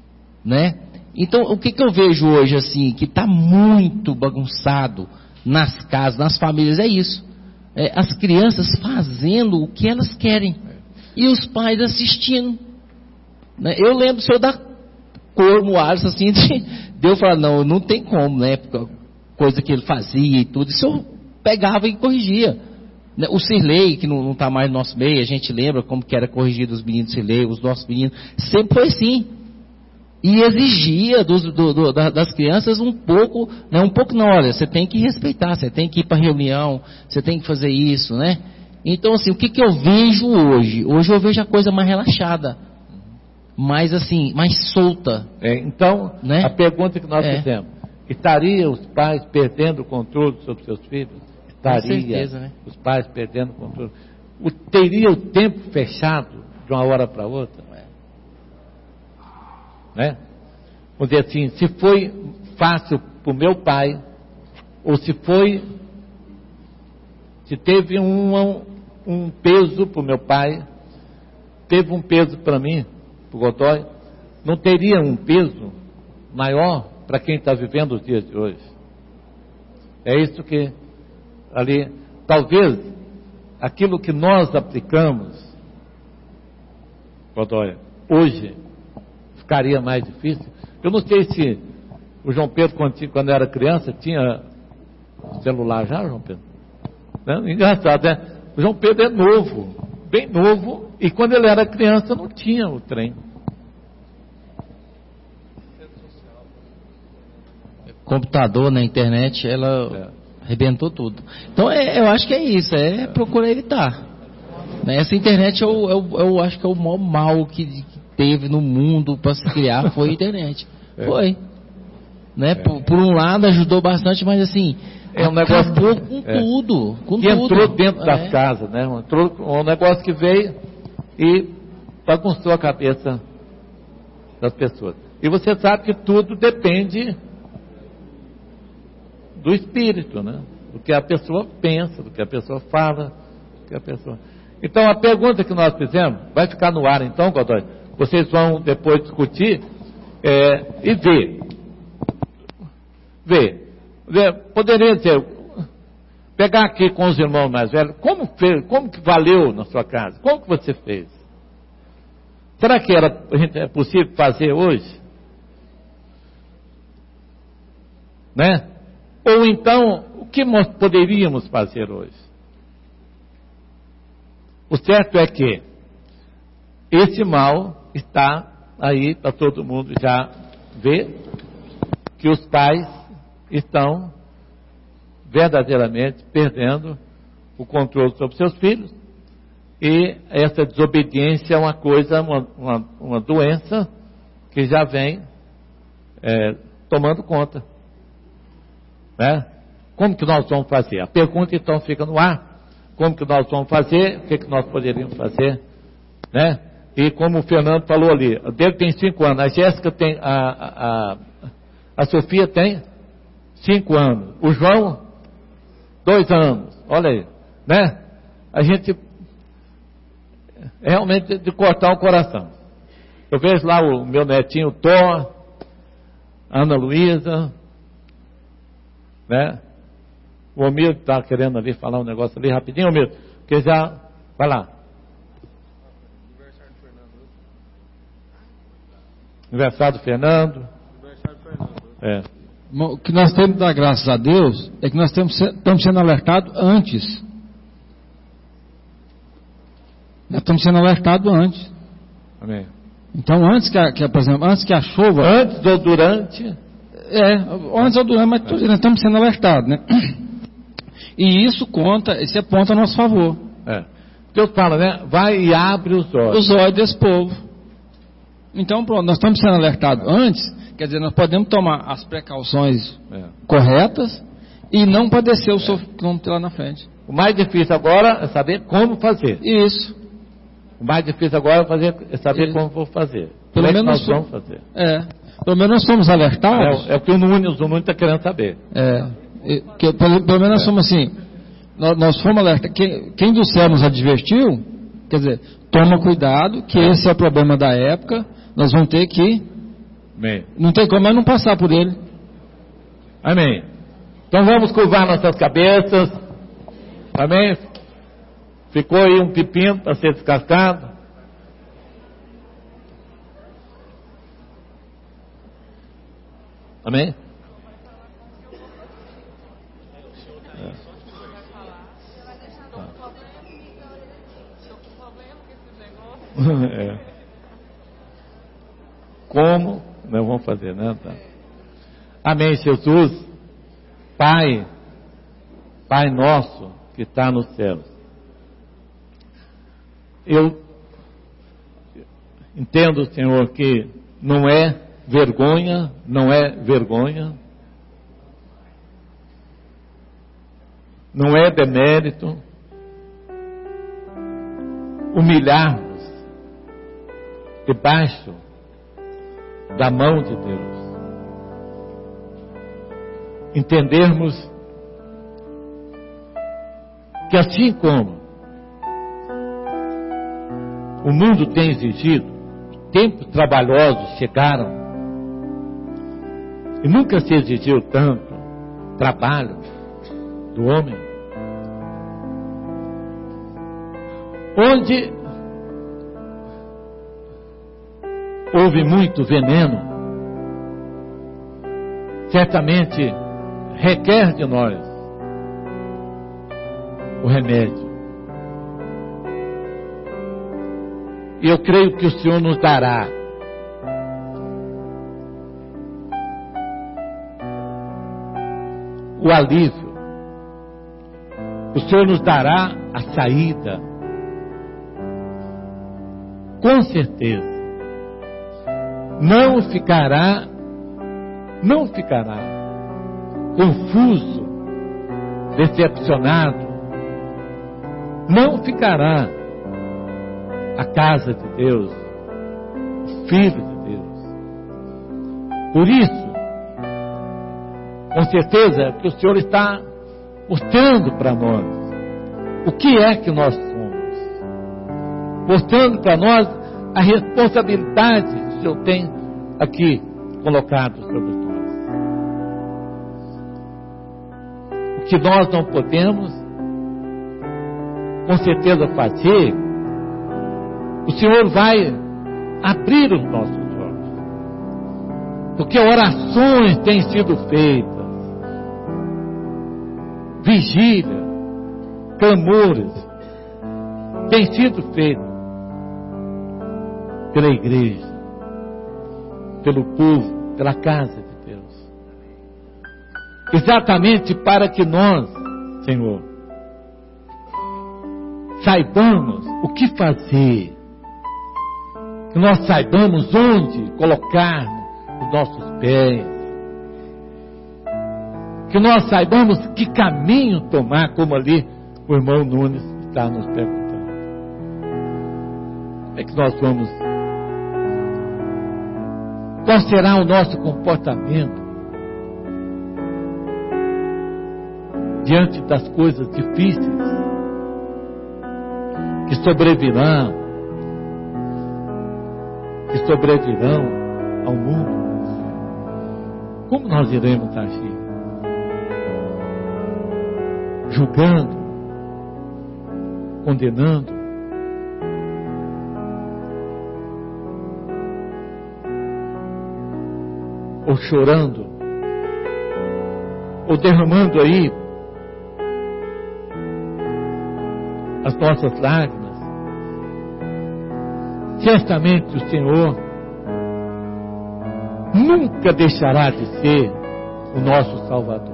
E: Né? Então, o que, que eu vejo hoje, assim, que está muito bagunçado nas casas, nas famílias, é isso. É, as crianças fazendo o que elas querem. E os pais assistindo. Né? Eu lembro, se eu dar cor no Alisson, assim, de, de eu falar, não, não tem como, né? Coisa que ele fazia e tudo. Isso eu pegava e corrigia. Né? O Cirlei, que não está mais no nosso meio, a gente lembra como que era corrigido os meninos do Cirlei, os nossos meninos. Sempre foi assim. e exigia dos, do, do, das crianças um pouco, né, um pouco não, olha, você tem que respeitar, você tem que ir para reunião, você tem que fazer isso, né? Então, assim, o que, que eu vejo hoje? Hoje eu vejo a coisa mais relaxada, mais assim, mais solta.
A: É, então,
E: né?
A: a pergunta que nós
E: é.
A: fizemos, estaria os pais perdendo o controle sobre seus filhos? Estaria
E: Com certeza, né?
A: os pais perdendo o controle. O, teria o tempo fechado de uma hora para outra? Né? Vamos dizer assim, se foi fácil para o meu pai, ou se foi, se teve um, um peso para o meu pai, teve um peso para mim, para o Godoy, não teria um peso maior para quem está vivendo os dias de hoje? É isso que ali, talvez aquilo que nós aplicamos, Godoy, hoje ficaria mais difícil. Eu não sei se o João Pedro, quando, quando era criança, tinha celular já, João Pedro? Né? Engraçado, né? O João Pedro é novo, bem novo, e quando ele era criança não tinha o trem.
E: Computador, na internet, ela é. arrebentou tudo. Então, é, eu acho que é isso, é, é procurar evitar. Essa internet, eu, eu, eu acho que é o maior mal que, que teve no mundo para se criar, foi a internet. É. Foi. Né? É. Por, por um lado, ajudou bastante, mas assim,
A: é um negócio
E: acabou com é. tudo. Com
A: que
E: tudo.
A: entrou dentro das
E: é.
A: casas, né? Entrou um negócio que veio e bagunçou a cabeça das pessoas. E você sabe que tudo depende do espírito, né? Do que a pessoa pensa, do que a pessoa fala, do que a pessoa... Então, a pergunta que nós fizemos, vai ficar no ar então, Godoy? Vocês vão depois discutir é, e ver. Ver. ver. Poderia dizer, pegar aqui com os irmãos mais velhos, como, fez, como que valeu na sua casa? Como que você fez? Será que era é possível fazer hoje? Né? Ou então, o que nós poderíamos fazer hoje? O certo é que esse mal está aí para todo mundo já ver que os pais estão verdadeiramente perdendo o controle sobre seus filhos, e essa desobediência é uma coisa, uma, uma, uma doença que já vem é, tomando conta. Né? Como que nós vamos fazer? A pergunta então fica no ar. Como que nós vamos fazer? O que, que nós poderíamos fazer? Né? E como o Fernando falou ali, dele tem cinco anos, a Jéssica tem, a, a, a Sofia tem cinco anos, o João, dois anos, olha aí, né? A gente, realmente de cortar o coração. Eu vejo lá o meu netinho Thor, Ana Luísa, né? O Omir está querendo ali falar um negócio ali rapidinho, Omir, porque já, vai lá. Aniversário do Fernando. Aniversário do Fernando. É.
G: O que nós temos que dar graças a Deus é que nós temos, estamos sendo alertados antes. Nós estamos sendo alertados antes.
A: Amém.
G: Então, antes que, a, que por exemplo, antes que a chuva...
A: Antes ou durante...
G: É, antes ou durante, mas é. nós estamos sendo alertados, né? E isso conta, isso aponta a nosso favor.
A: É. Deus fala, né? Vai e abre os olhos.
G: Os olhos desse povo. Então, pronto, nós estamos sendo alertados é. antes, quer dizer, nós podemos tomar as precauções é. corretas e não padecer o é. sofrimento lá na frente.
A: O mais difícil agora é saber como fazer.
G: Isso.
A: O mais difícil agora é, fazer, é saber Isso. como vou fazer.
G: Pelo
A: como
G: menos
A: é que nós
G: somos,
A: vamos fazer.
G: É. Pelo menos nós somos alertados.
A: É, é o que o Nunes, o Nunes está querendo saber.
G: É. Que, pelo, pelo menos nós somos assim, nós, nós fomos alertados, quem, quem do céu nos advertiu, quer dizer, toma cuidado, que esse é o problema da época, nós vamos ter que,
A: Amém.
G: Não tem como não passar por ele.
A: Amém. Então vamos curvar nossas cabeças, amém? Ficou aí um pepino para ser descascado. Amém? É. Como Não vamos fazer, né? Tá. Amém, Jesus. Pai, Pai nosso que está nos céus. Eu entendo, Senhor, que não é vergonha, não é vergonha, não é demérito humilhar-nos debaixo da mão de Deus. Entendermos que assim como o mundo tem exigido, tempos trabalhosos chegaram e nunca se exigiu tanto trabalho do homem, onde houve muito veneno, certamente requer de nós o remédio. E eu creio que o Senhor nos dará o alívio. O Senhor nos dará a saída. Com certeza. Não ficará, não ficará confuso, decepcionado. Não ficará a casa de Deus, o Filho de Deus. Por isso, com certeza que o Senhor está mostrando para nós o que é que nós somos, mostrando para nós a responsabilidade que o Senhor tem aqui colocado sobre nós. O que nós não podemos, com certeza, fazer, o Senhor vai abrir os nossos olhos, porque orações têm sido feitas, vigília, clamores têm sido feitos pela igreja, pelo povo, pela casa de Deus, exatamente para que nós, Senhor, saibamos o que fazer, que nós saibamos onde colocar os nossos pés, que nós saibamos que caminho tomar, como ali o irmão Nunes está nos perguntando. Como é que nós vamos? Qual será o nosso comportamento diante das coisas difíceis que sobrevirão, que sobrevirão ao mundo? Como nós iremos agir? Julgando, condenando, ou chorando, ou derramando aí as nossas lágrimas? Certamente o Senhor nunca deixará de ser o nosso Salvador.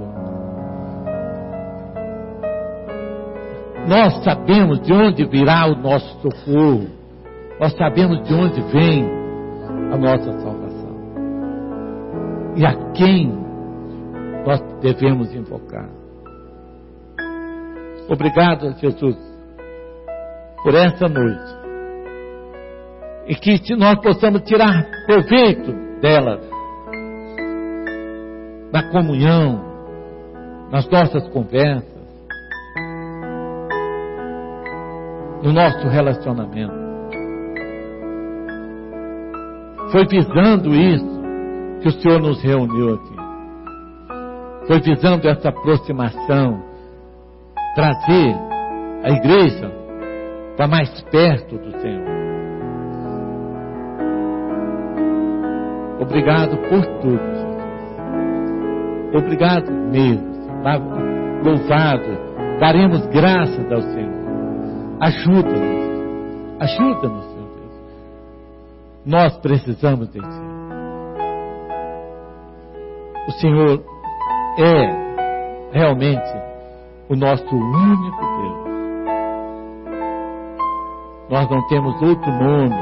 A: Nós sabemos de onde virá o nosso socorro. Nós sabemos de onde vem a nossa salvação. E a quem nós devemos invocar. Obrigado, Jesus, por essa noite. E que nós possamos tirar proveito dela, na comunhão, nas nossas conversas, no nosso relacionamento. Foi visando isso que o Senhor nos reuniu aqui. Foi visando essa aproximação, trazer a igreja para mais perto do Senhor. Obrigado por tudo, Jesus. Obrigado mesmo. Louvado. Daremos graças ao Senhor. Ajuda-nos. Ajuda-nos, Senhor Deus. Nós precisamos de Ti. o Senhor é realmente o nosso único Deus. Nós não temos outro nome,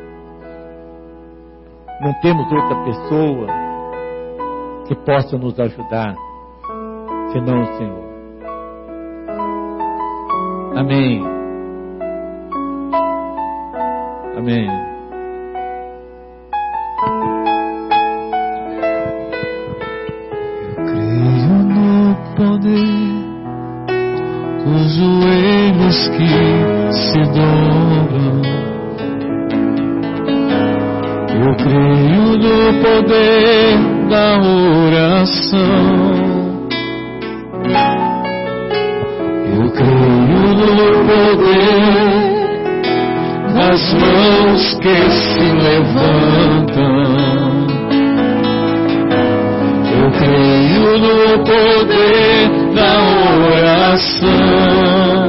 A: não temos outra pessoa que possa nos ajudar, senão o Senhor. Amém. Amém.
H: Eu creio no poder dos joelhos que se dobram. Eu creio no poder da oração. Eu creio no poder das mãos que se levantam. Eu creio no poder da oração.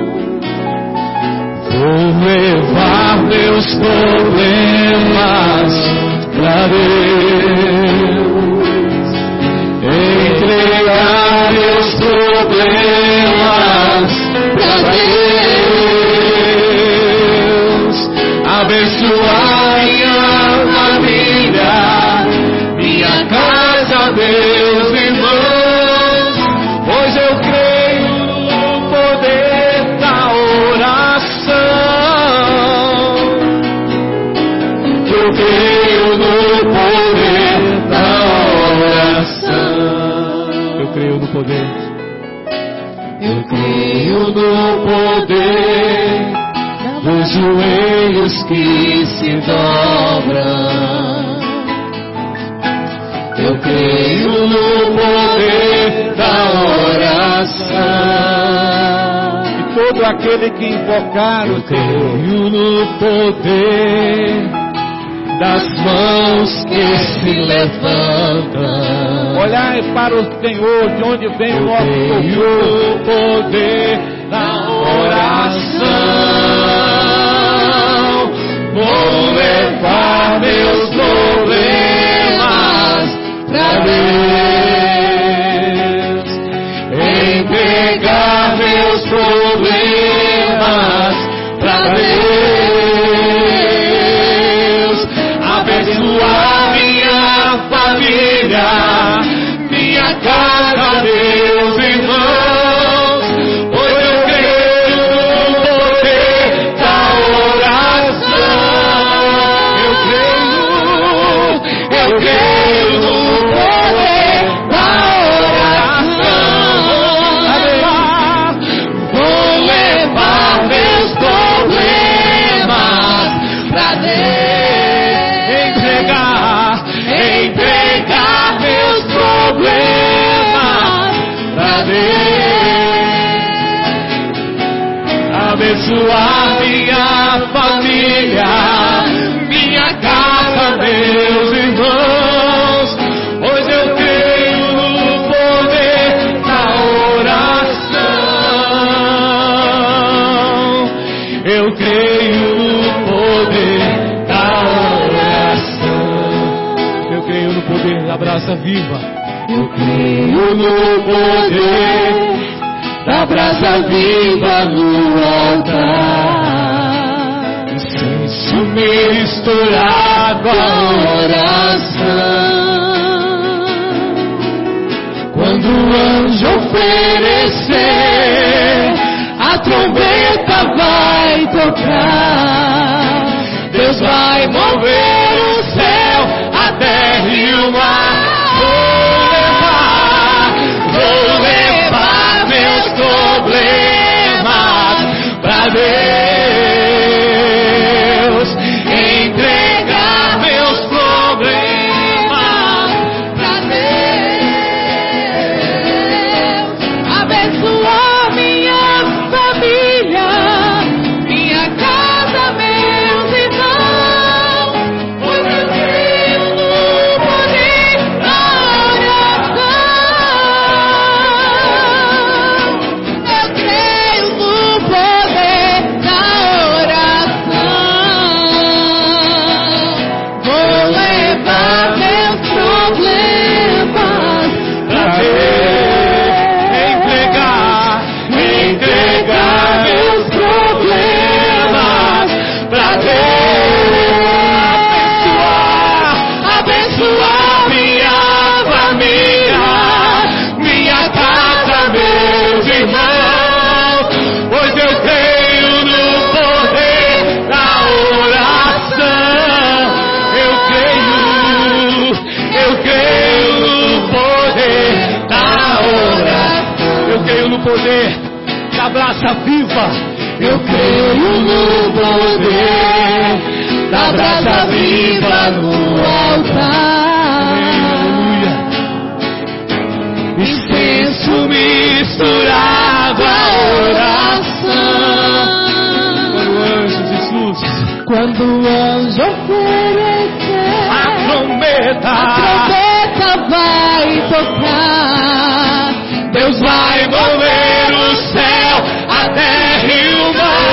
H: Vou levar meus problemas pra Deus, entregar meus problemas pra Deus, abençoar minha família, minha casa, meus irmãos, pois eu creio no poder da oração. Eu creio no poder da oração. Eu creio no poder. Eu creio no poder dos joelhos que se dobram. Eu creio no poder da oração.
A: E todo aquele que invocar o Senhor,
H: eu creio no poder das mãos que se levantam.
A: olhai para o Senhor, de onde vem o nosso
H: creio
A: socorro.
H: no poder da oração. Vou levar meus problemas pra Deus, entregar meus problemas pra Deus, abençoar minha família, minha casa, meus irmãos, pois eu creio no poder da oração. Eu creio, eu creio no poder da oração. Vou levar meus problemas pra Deus, entregar, entregar meus problemas pra Deus, abençoar minha família, minha casa, meus irmãos, pois eu creio no poder da oração. Eu creio no poder da oração. Eu creio no poder da brasa viva. Eu creio no poder da brasa viva no altar. Incenso misturado com a oração. Quando o anjo oferecer, a trombeta vai tocar. Deus vai mover o céu, a terra e o mar. Vou levar meus problemas pra Deus, entregar meus problemas pra Deus, abençoar minha família, minha casa, meus irmãos, brasa viva. Eu creio no poder da brasa viva no altar. Incenso misturado a oração. Quando o anjo, Jesus, quando o anjo oferecer a trombeta, a trombeta vai tocar. Deus vai mover o céu, a terra e o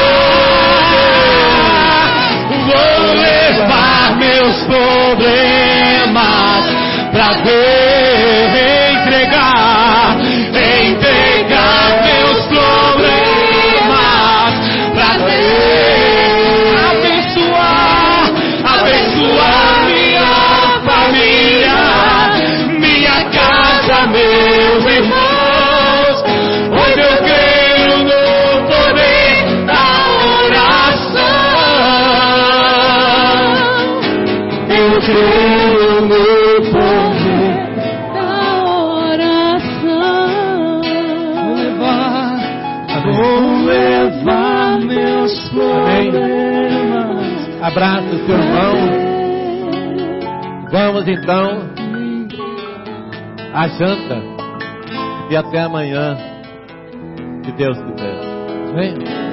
H: mar. Vou levar meus problemas pra Deus, entregar, entregar meus problemas pra Deus, abençoar, abençoar minha família, minha casa, meus irmãos. Pois eu creio no poder da oração. Eu creio no poder da oração. Vou levar, vou levar meus problemas.
A: Abraça o seu irmão. Vamos então à janta e até amanhã, se Deus quiser. Amém?